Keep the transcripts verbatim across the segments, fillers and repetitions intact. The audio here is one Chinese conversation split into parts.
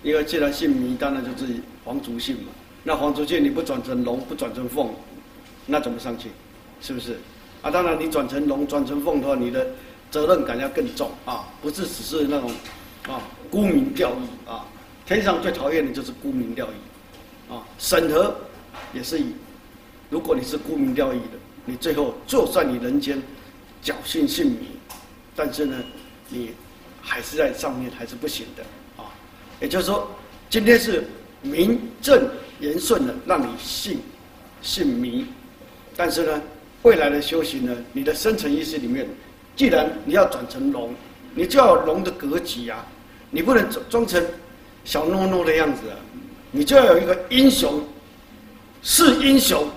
因为既然姓糜，当然就是皇族姓嘛。那皇族姓你不转成龙，不转成凤，那怎么上去？是不是？啊，当然你转成龙、转成凤的话，你的责任感要更重啊，不是只是那种啊沽名钓誉啊。天上最讨厌的就是沽名钓誉啊，审核也是以，如果你是沽名钓誉的，你最后就算你人间侥幸姓糜，但是呢，你还是在上面还是不行的啊。也就是说，今天是名正言顺的让你姓姓糜，但是呢，未来的修行呢，你的深层意识里面，既然你要转成龙，你就要有龙的格局啊，你不能装成小孬孬的样子啊，你就要有一个英雄，是英雄。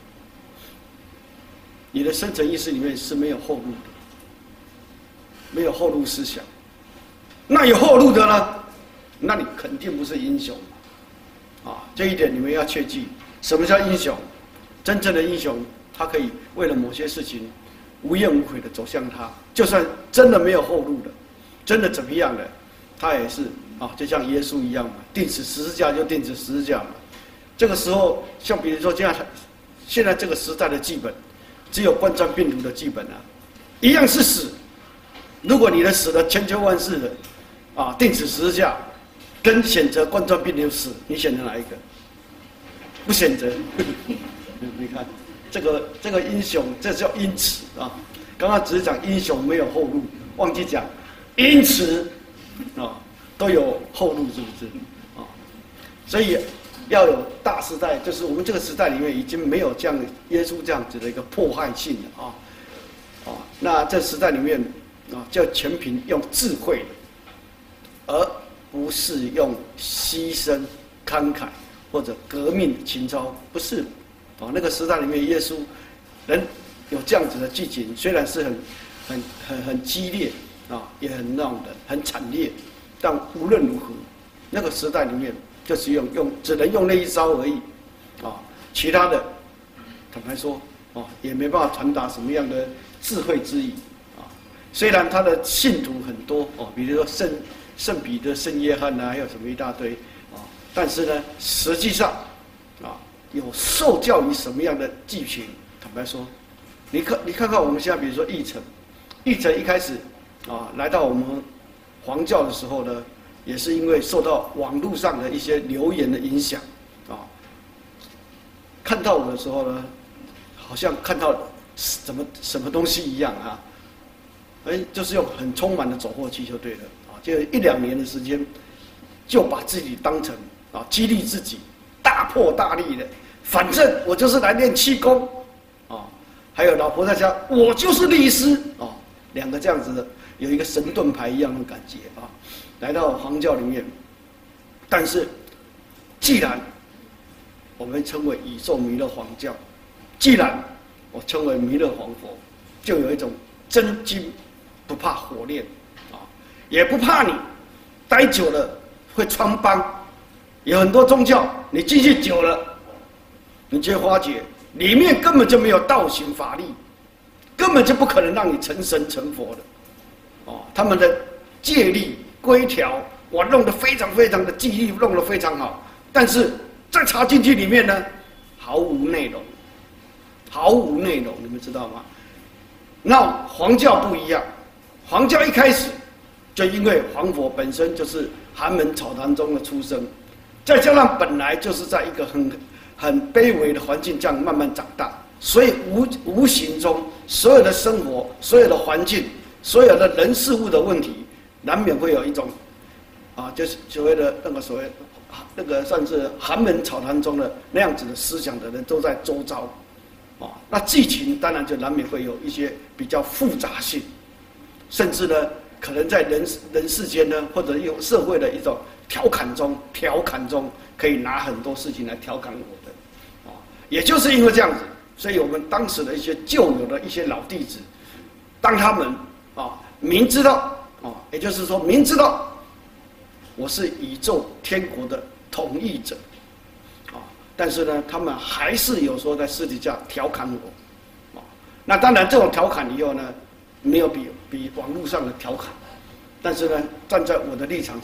你的深层意识里面是没有后路的，没有后路思想。那有后路的呢？那你肯定不是英雄啊！这一点你们要切记。什么叫英雄？真正的英雄，他可以为了某些事情无怨无悔的走向他，就算真的没有后路的，真的怎么样的，他也是啊，就像耶稣一样嘛，定死十字架就定死十字架嘛。这个时候，像比如说这样，现在这个时代的剧本，只有冠状病毒的剧本啊，一样是死。如果你的死了千秋万世的，啊，定死十字架，跟选择冠状病毒死，你选择哪一个？不选择。你看，这个这个英雄，这叫因此啊。刚刚只是讲英雄没有后路，忘记讲，因此啊都有后路，是不是？啊，所以要有大时代，就是我们这个时代里面已经没有这样耶稣这样子的一个迫害性的啊啊。那这时代里面啊，叫全凭用智慧的，而不是用牺牲、慷慨或者革命的情操，不是。啊，那个时代里面，耶稣人有这样子的剧情，虽然是很、很、很、很激烈啊，也很那种的很惨烈，但无论如何，那个时代里面就是用用只能用那一招而已啊，其他的坦白说啊，也没办法传达什么样的智慧之意啊。虽然他的信徒很多哦，比如说圣圣彼得、圣约翰啊，还有什么一大堆啊，但是呢，实际上啊。有受教于什么样的剧情？坦白说，你看，你看看我们现在，比如说义成，义成一开始啊来到我们黄教的时候呢，也是因为受到网络上的一些留言的影响啊，看到我的时候呢，好像看到怎么什么东西一样啊，哎，就是用很充满的走货气就对了啊，就一两年的时间，就把自己当成啊激励自己。大破大立的，反正我就是来练气功，啊，还有老婆在家，我就是律师，啊，两个这样子的，有一个神盾牌一样的感觉啊，来到黄教里面，但是既然我们称为宇宙弥勒黄教，既然我称为弥勒黄佛，就有一种真金不怕火炼，啊，也不怕你待久了会穿帮。有很多宗教，你进去久了，你就会发觉里面根本就没有道行法力，根本就不可能让你成神成佛的。哦，他们的戒律规条，我弄得非常非常的纪律，弄得非常好，但是再插进去里面呢，毫无内容，毫无内容，你们知道吗？那黄教不一样，黄教一开始就因为黄佛本身就是寒门草堂中的出生。再加上本来就是在一个很很卑微的环境这样慢慢长大，所以无无形中所有的生活、所有的环境、所有的人事物的问题，难免会有一种啊，就是所谓的那个所谓那个算是寒门草堂中的那样子的思想的人都在周遭啊，那剧情当然就难免会有一些比较复杂性，甚至呢，可能在人人世间呢，或者用社会的一种。调侃中，调侃中可以拿很多事情来调侃我的，啊，也就是因为这样子，所以我们当时的一些旧有的一些老弟子，当他们啊明知道啊，也就是说明知道我是宇宙天国的统一者，啊，但是呢，他们还是有时候在私底下调侃我，啊，那当然这种调侃以后呢，没有比比网络上的调侃。但是呢，站在我的立场上，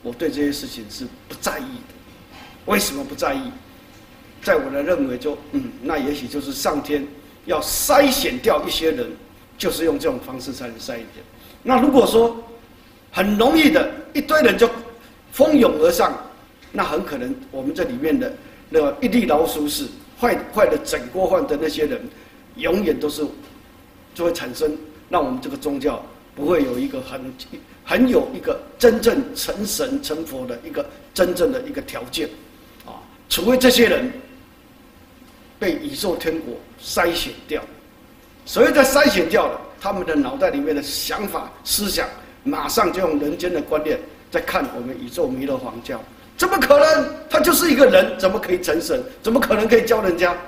我对这些事情是不在意的。为什么不在意？在我的认为就，嗯，那也许就是上天要筛选掉一些人，就是用这种方式才能筛选。那如果说很容易的一堆人就蜂拥而上，那很可能我们这里面的那个一粒老鼠屎，坏坏的整锅饭的那些人，永远都是就会产生，让我们这个宗教不会有一个很很有一个真正成神成佛的一个真正的一个条件啊，除非这些人被宇宙天国筛选掉，所以在筛选掉了，他们的脑袋里面的想法思想，马上就用人间的观念在看我们宇宙弥勒皇教。怎么可能？他就是一个人，怎么可以成神？怎么可能可以教人家？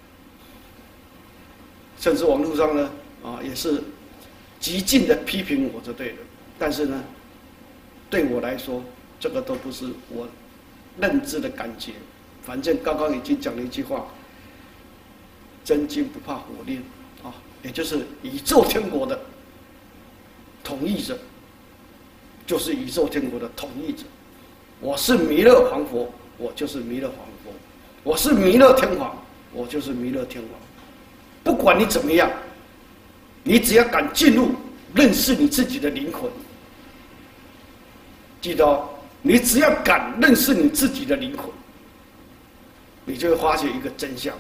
甚至网络上呢，啊，也是极尽的批评我就对了。但是呢，对我来说，这个都不是我认知的感觉。反正刚刚已经讲了一句话：真金不怕火炼啊，也就是宇宙天国的统一者，就是宇宙天国的统一者。我是弥勒皇佛，我就是弥勒皇佛；我是弥勒天皇，我就是弥勒天皇。不管你怎么样，你只要敢进入认识你自己的灵魂，记得哦，你只要敢认识你自己的灵魂，你就会发现一个真相：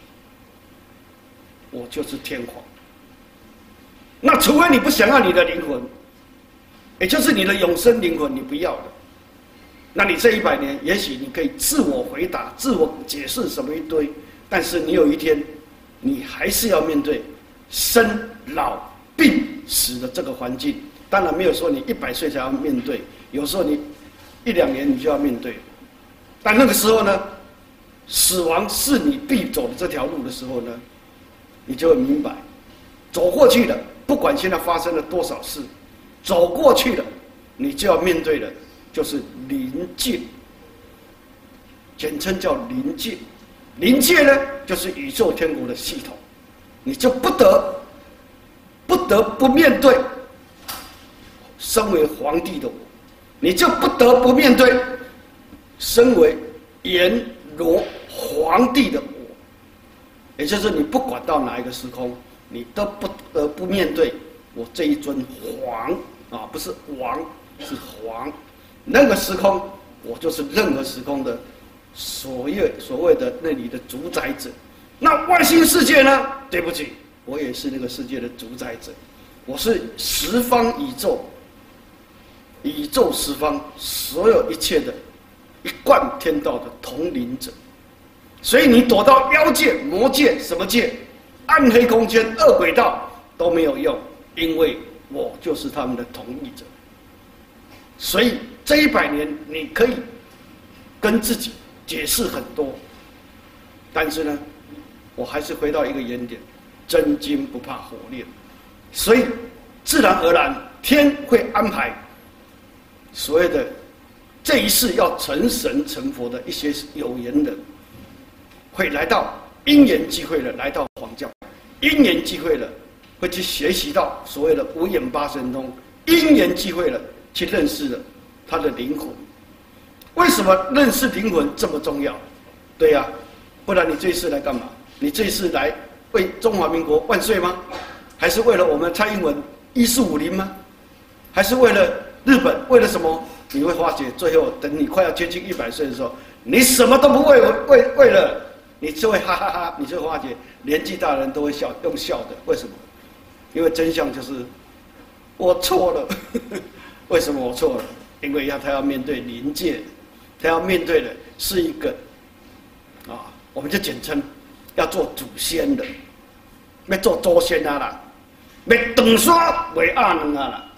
我就是天皇。那除非你不想要你的灵魂，也就是你的永生灵魂，你不要了。那你这一百年，也许你可以自我回答、自我解释什么一堆，但是你有一天，你还是要面对生老病死的这个环境。当然没有说你一百岁才要面对，有时候你一两年你就要面对。但那个时候呢，死亡是你必走的这条路的时候呢，你就会明白，走过去了，不管现在发生了多少事，走过去了，你就要面对的。就是临界，简称叫临界。临界呢，就是宇宙天国的系统，你就不得不得不面对身为皇帝的我，你就不得不面对身为阎罗皇帝的我，也就是你不管到哪一个时空，你都不得不面对我这一尊皇啊，不是王，是皇。那个时空，我就是任何时空的所谓所谓的那里的主宰者。那外星世界呢？对不起，我也是那个世界的主宰者。我是十方宇宙，宇宙十方所有一切的一贯天道的统领者。所以你躲到妖界、魔界、什么界、暗黑空间、恶鬼道都没有用，因为我就是他们的统一者。所以这一百年，你可以跟自己解释很多，但是呢，我还是回到一个原点：真金不怕火炼。所以自然而然，天会安排所谓的这一世要成神成佛的一些有缘人，会来到因缘际会了，来到皇教；因缘际会了，会去学习到所谓的五眼八神通；因缘际会了。去认识了他的灵魂。为什么认识灵魂这么重要？对呀、啊，不然你这一次来干嘛？你这一次来为中华民国万岁吗？还是为了我们蔡英文一四五零吗？还是为了日本？为了什么？你会发觉，最后等你快要接近一百岁的时候，你什么都不为为为了，你就会哈哈哈，你就会发觉年纪大的人都会笑，用笑的。为什么？因为真相就是我错了。为什么我错了？因为要他要面对临界，他要面对的是一个啊，我们就简称要做祖先的，要做祖先啊啦，要长沙为阿能啊啦。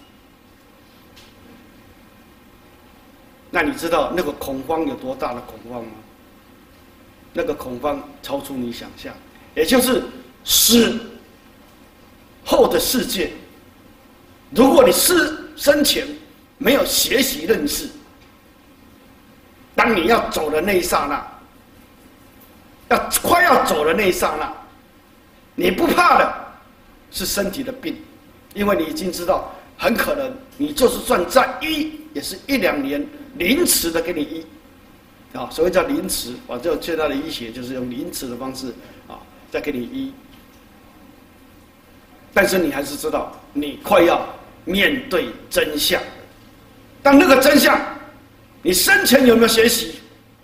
那你知道那个恐慌有多大的恐慌吗？那个恐慌超出你想象，也就是死后的世界，如果你是生前没有学习认识，当你要走的那一刹那，要快要走的那一刹那，你不怕的是身体的病，因为你已经知道，很可能你就是算在一也是一两年临时的给你医，啊，所谓叫临时，啊，就现在的医学就是用临时的方式啊，再给你医。但是你还是知道，你快要面对真相，但那个真相，你生前有没有学习？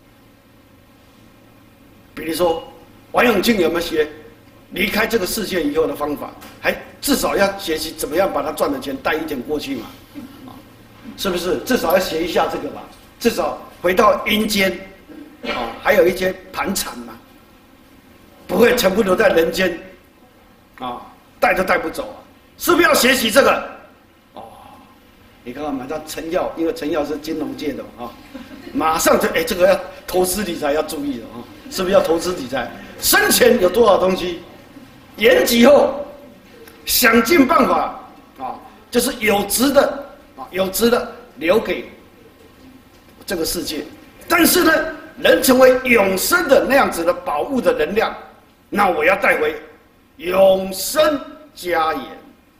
比如说，王永庆有没有学离开这个世界以后的方法？还至少要学习怎么样把他赚的钱带一点过去嘛，啊，是不是？至少要学一下这个吧。至少回到阴间，啊，还有一些盘缠嘛，不会全部留在人间，啊，带都带不走啊，是不是要学习这个？哦，你看看，马上陈耀，因为陈耀是金融界的啊，马上就哎，这个要投资理财要注意了啊，是不是要投资理财？生前有多少东西，延吉后想尽办法啊，就是有值的啊，有值的留给这个世界。但是呢，人成为永生的那样子的宝物的能量，那我要带回永生家园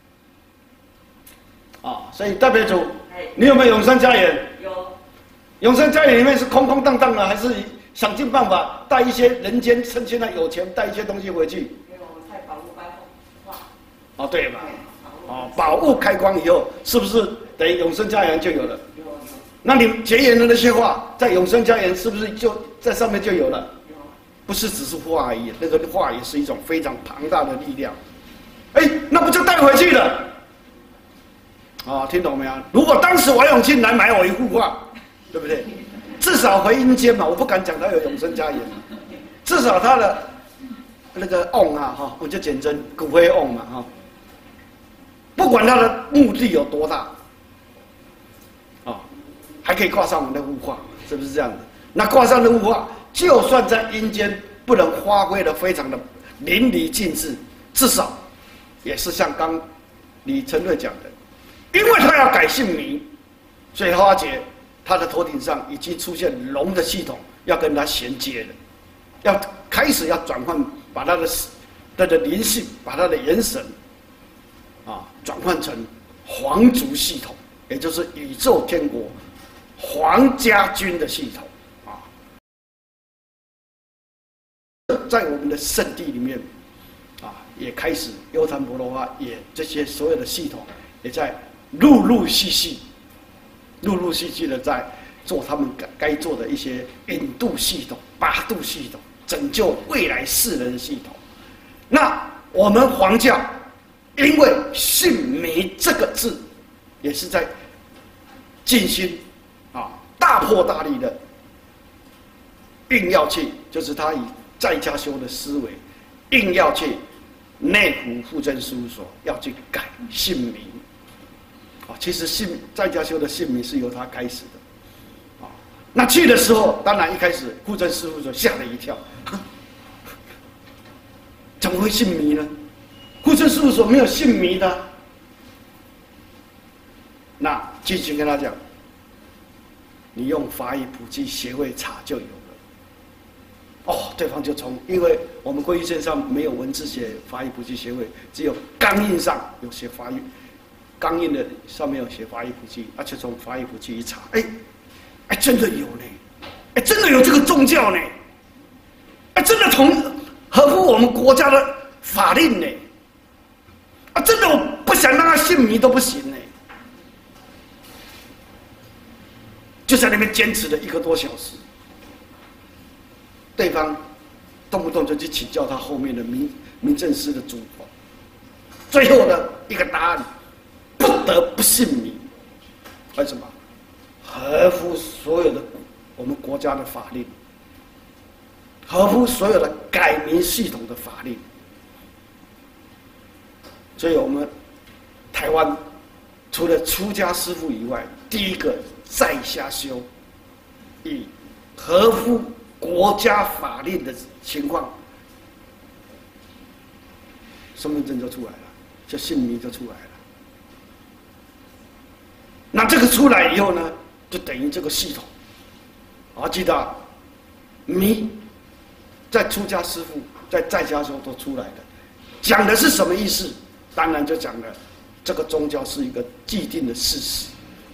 啊。所以代表主，你有没有永生家园？ 有。 永生家园里面是空空荡荡的，还是想尽办法带一些人间，趁现在有钱带一些东西回去？ 没有，我带宝物开光。 哦，对吧？哦，宝物开光以后，是不是等于永生家园就有了？ 有有。 那你结缘的那些话，在永生家园是不是就在上面就有了？ 有。 不是只是话而已，那个话也是一种非常庞大的力量。哎，那不就带回去了？啊、哦，听懂没有？如果当时王永庆来买我一幅画，对不对？至少回阴间嘛，我不敢讲他有永生家园，至少他的那个瓮啊，哈，我就简称骨灰瓮嘛，哈。不管他的目的有多大，啊、哦，还可以挂上我那幅画，是不是这样的？那挂上那幅画，就算在阴间不能发挥的非常的淋漓尽致，至少也是像刚李成瑞讲的，因为他要改姓名，所以花姐他的头顶上已经出现龙的系统，要跟他衔接了，要开始要转换，把他的他的灵性，把他的元神啊转换成皇族系统，也就是宇宙天国皇家军的系统啊，在我们的圣地里面啊，也开始优昙婆罗花也这些所有的系统也在陆陆续续。陆陆续续的在做他们该该做的一些引渡系统、八度系统、拯救未来世人的系统。那我们皇教因为信弥这个字，也是在尽心啊大破大立的硬要去，就是他以在家修的思维，硬要去内湖户政事务所要去改姓名。啊，其实姓在家修的姓名是由他开始的，啊，那去的时候，当然一开始户政事务所吓了一跳，怎么会姓弥呢？户政事务所没有姓弥的。那进行跟他讲，你用法语普及协会查就有了。哦，对方就从，因为我们归依线上没有文字写法语普及协会，只有钢印上有写法语。钢印的上面有写法医普济，而且从法医普济一查，哎，哎，真的有呢，哎，真的有这个宗教呢，哎，真的同合乎我们国家的法令呢，啊，真的我不想让他信弥都不行呢，就在那边坚持了一个多小时，对方动不动就去请教他后面的民民政司的主管，最后的一个答案。不得不信弥，为什么？合乎所有的我们国家的法令，合乎所有的改名系统的法令。所以我们台湾除了出家师父以外，第一个在家修，以合乎国家法令的情况，身份证就出来了，就姓名就出来了。那这个出来以后呢，就等于这个系统，啊，记得，弥，在出家师父在在家时候都出来的，讲的是什么意思？当然就讲了，这个宗教是一个既定的事实，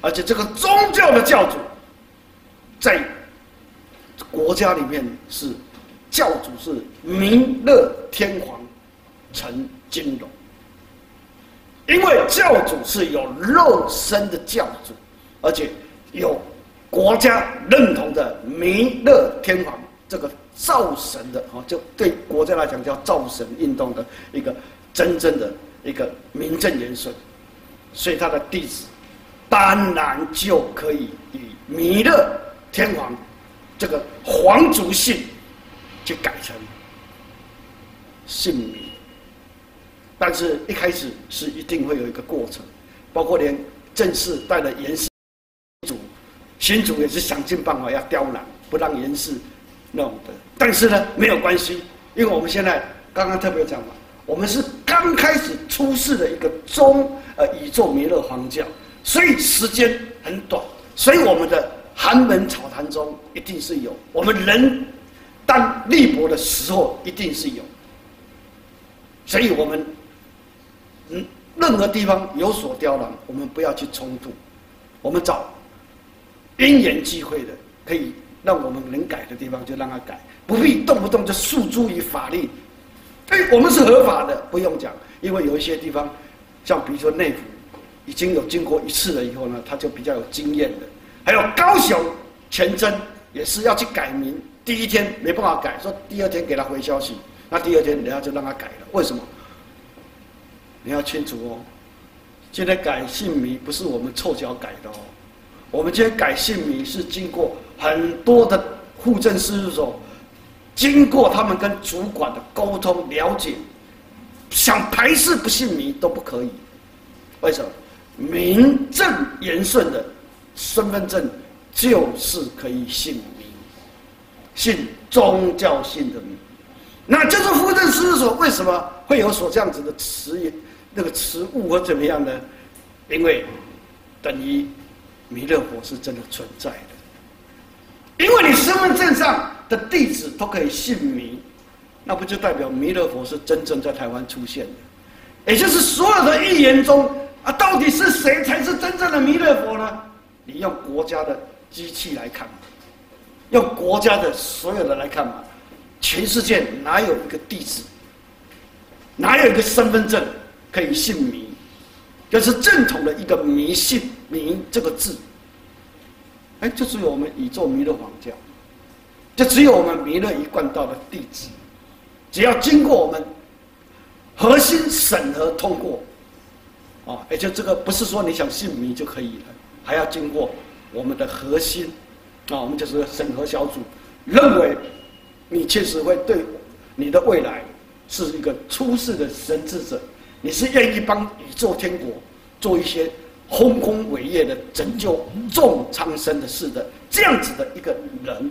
而且这个宗教的教主，在国家里面是教主是弥勒天皇陈金龙，因为教主是有肉身的教主，而且有国家认同的弥勒天皇这个造神的啊，就对国家来讲叫造神运动的一个真正的一个名正言顺，所以他的弟子当然就可以以弥勒天皇这个皇族姓去改成姓弥，但是一开始是一定会有一个过程，包括连正式带了严氏主，新主也是想尽办法要刁难，不让严氏弄的。但是呢，没有关系，因为我们现在刚刚特别讲嘛，我们是刚开始出世的一个中呃宇宙弥勒皇教，所以时间很短，所以我们的寒门草堂中一定是有，我们人当立博的时候一定是有，所以我们嗯任何地方有所刁难，我们不要去冲突，我们找因缘际会的，可以让我们能改的地方就让他改，不必动不动就诉诸于法律。哎，我们是合法的，不用讲，因为有一些地方，像比如说内府，已经有经过一次了以后呢，他就比较有经验的。还有高雄前真也是要去改名，第一天没办法改，说第二天给他回消息，那第二天人家就让他改了。为什么？你要清楚哦，今天改姓名不是我们凑巧改的哦，我们今天改姓名是经过很多的户政事务所，经过他们跟主管的沟通了解，想排斥不姓名都不可以。为什么？名正言顺的身份证就是可以姓名，姓宗教姓的名。那就是户政事务所为什么会有所这样子的词言？那个词物或怎么样呢？因为等于弥勒佛是真的存在的，因为你身份证上的地址都可以姓弥，那不就代表弥勒佛是真正在台湾出现的？也就是所有的预言中啊，到底是谁才是真正的弥勒佛呢？你用国家的机器来看嘛，用国家的所有的来看嘛，全世界哪有一个地址，哪有一个身份证可以姓弥？就是正统的一个迷信“弥”这个字，哎，就只有我们宇宙弥勒皇教，就只有我们弥勒一贯道的弟子，只要经过我们核心审核通过，啊，也就这个不是说你想姓弥就可以了，还要经过我们的核心，啊，我们就是审核小组认为你确实会对你的未来是一个出世的神智者。你是愿意帮宇宙天国做一些丰功伟业的拯救众苍生的事的这样子的一个人，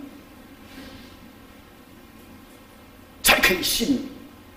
才可以信你。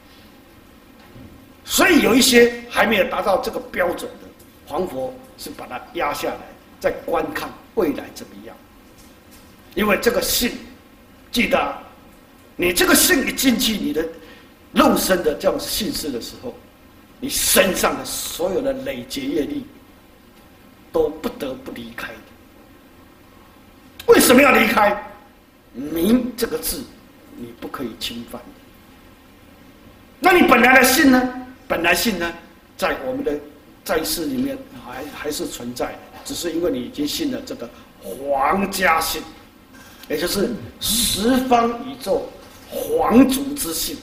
所以有一些还没有达到这个标准的，皇佛是把它压下来，再观看未来怎么样。因为这个信，记得你这个信一进去你的肉身的这样信事的时候，你身上的所有的累劫业力都不得不离开的。为什么要离开？名这个字你不可以侵犯。那你本来的信呢？本来信呢，在我们的在世里面还还是存在的，只是因为你已经信了这个皇家信，也就是十方宇宙皇族之信。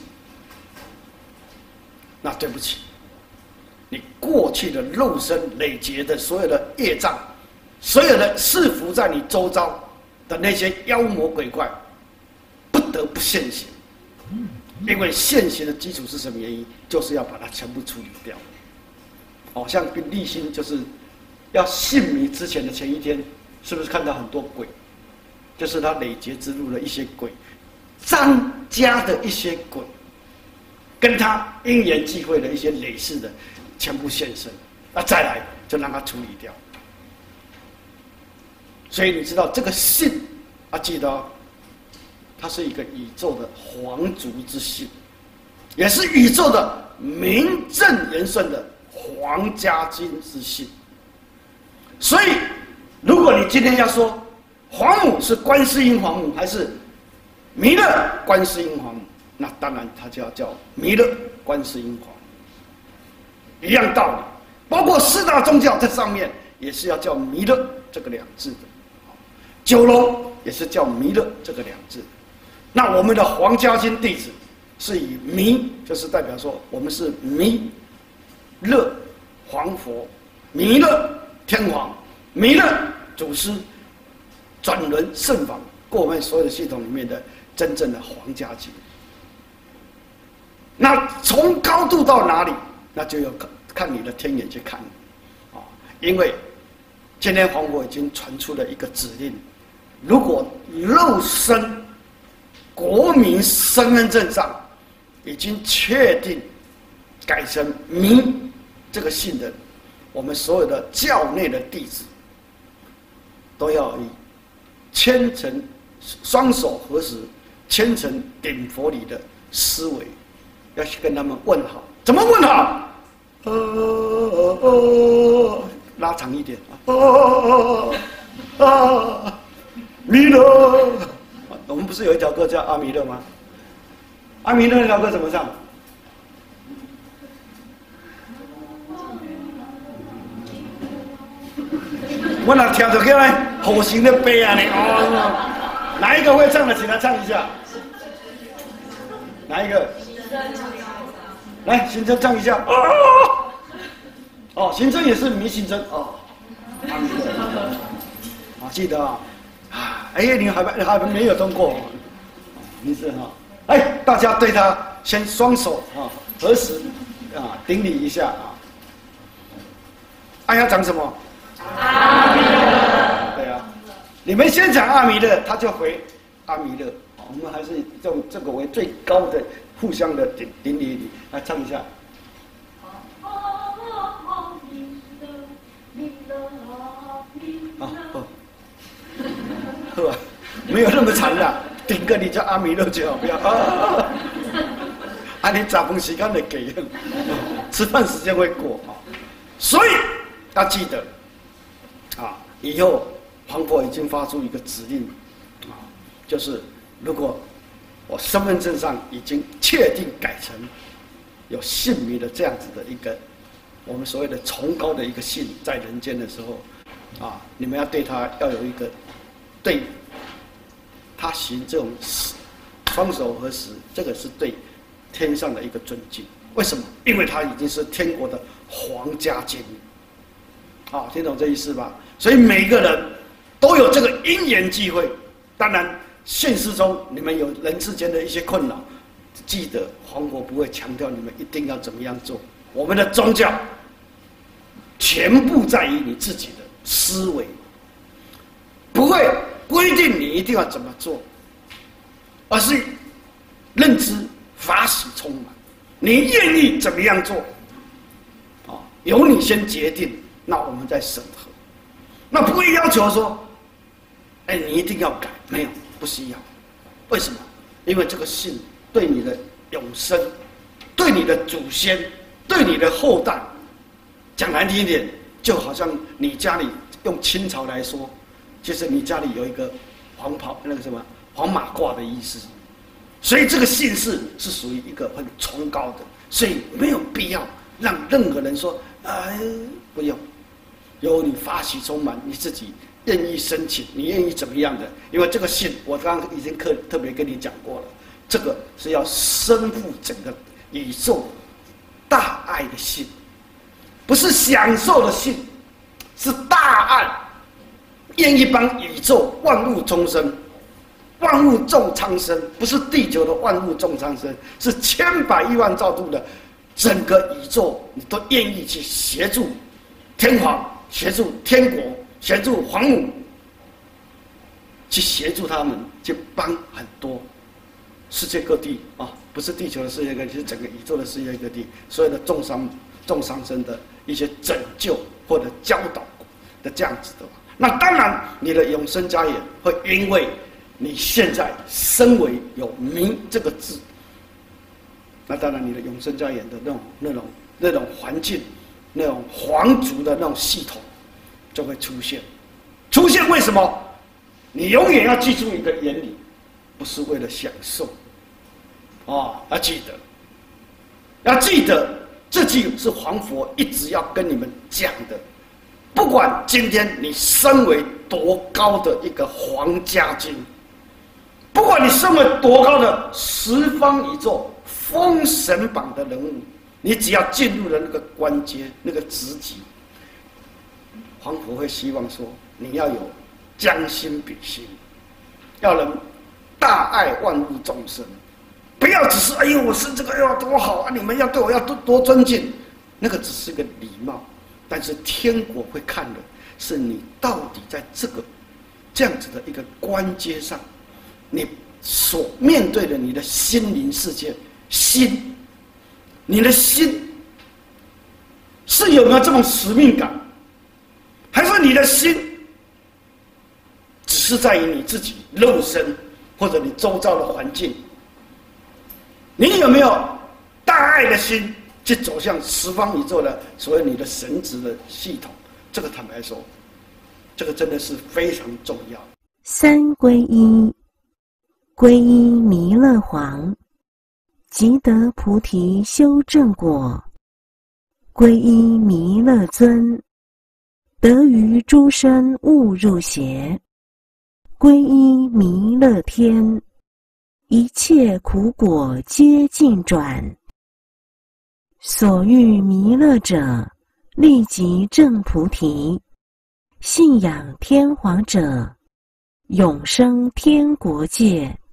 那对不起，你过去的肉身累劫的所有的业障，所有的侍服在你周遭的那些妖魔鬼怪，不得不现形。因为现形的基础是什么原因？就是要把它全部处理掉。哦，像立心就是要信弥之前的前一天，是不是看到很多鬼？就是他累劫之路的一些鬼，张家的一些鬼，跟他因缘际会的一些累世的。全部现身，那再来就让它处理掉。所以你知道这个信啊，记得哦，它是一个宇宙的皇族之信，也是宇宙的名正言顺的皇家经之信。所以如果你今天要说皇母是观世音皇母还是弥勒观世音皇母，那当然它就要叫弥勒观世音皇母，一样道理。包括四大宗教在上面也是要叫弥勒这个两字的，九龙也是叫弥勒这个两字。那我们的皇家经弟子是以弥，就是代表说我们是弥勒皇佛，弥勒天皇，弥勒祖师转轮圣法过我们所有的系统里面的真正的皇家经。那从高度到哪里，那就要看你的天眼去看啊，因为今天皇佛已经传出了一个指令，如果肉身国民身份证上已经确定改成弥这个姓的，我们所有的教内的弟子都要以虔诚双手合十、虔诚顶佛礼的思维，要去跟他们问好。怎么问好？呃呃，拉长一点啊！啊，弥勒，我们不是有一条歌叫阿弥勒吗？阿弥勒那条歌怎么唱？我哪跳着起来，好心的悲啊你哦！哪一个会唱的，请他唱一下。哪一个？来，行政唱一下。哦，哦，行政也是迷行政哦。阿弥勒，啊，记得啊，啊，哎，你还没还没有通过，你是哈。哎，大家对他先双手啊合十啊顶礼一下啊。哎呀，讲什么？阿弥勒。对啊，你们先讲阿弥勒，他就回阿弥勒。我们还是用这个为最高的互相的顶顶礼礼，来唱一下。啊哦，呵，没有那么长的，顶个你叫阿弥勒就好，不要啊。啊，你早饭时间就给，吃饭时间会过啊，所以要记得啊，以后皇佛已经发出一个指令啊，就是如果我身份证上已经确定改成有姓名的这样子的一个我们所谓的崇高的一个姓，在人间的时候。啊，你们要对他要有一个，对他行这种双手合十，这个是对天上的一个尊敬。为什么？因为他已经是天国的皇家监狱。啊，听懂这意思吧？所以每个人都有这个因缘机会。当然，现实中你们有人之间的一些困扰，记得皇国不会强调你们一定要怎么样做。我们的宗教全部在于你自己的思维，不会规定你一定要怎么做，而是认知法喜充满，你愿意怎么样做，啊，由你先决定，那我们再审核，那不会要求说，哎，你一定要改，没有，不需要，为什么？因为这个姓对你的永生，对你的祖先，对你的后代，讲难听一点。就好像你家里用清朝来说，就是你家里有一个黄袍那个什么黄马褂的意思，所以这个姓氏是属于一个很崇高的，所以没有必要让任何人说，哎，不用，由你发起充满，你自己愿意申请，你愿意怎么样的？因为这个姓，我刚刚已经特特别跟你讲过了，这个是要身负整个宇宙大爱的姓。不是享受的性，是大爱，愿意帮宇宙万物众生、万物众苍生，不是地球的万物众苍生，是千百亿万兆度的整个宇宙，你都愿意去协助天皇、协助天国、协助皇母，去协助他们，去帮很多世界各地啊，不是地球的世界各地，是整个宇宙的世界各地，所有的众生、众苍生的一些拯救或者教导的这样子的，那当然你的永生家园会因为你现在身为有名这个字，那当然你的永生家园的那种那种那种环境，那种皇族的那种系统就会出现。出出现为什么？你永远要记住一个原理，不是为了享受，哦，要记得，要记得，这句是皇佛一直要跟你们讲的。不管今天你身为多高的一个皇家军，不管你身为多高的十方宇宙封神榜的人物，你只要进入了那个关阶、那个职级，皇佛会希望说，你要有将心比心，要能大爱万物众生，不要只是哎呦我是这个要多好啊，你们要对我要多多尊敬，那个只是个礼貌。但是天国会看的是你到底在这个这样子的一个关阶上，你所面对的你的心灵世界，心，你的心是有没有这种使命感，还是你的心只是在于你自己肉身或者你周遭的环境？你有没有大爱的心？去走向十方宇宙的所谓你的神职的系统，这个坦白说，这个真的是非常重要。 三皈依，皈依弥勒皇，即得菩提修正果；皈依弥勒尊，得于诸生勿入邪；皈依弥勒天，一切苦果皆尽转。所欲弥勒者，立即证菩提；信仰天皇者，永生天国界。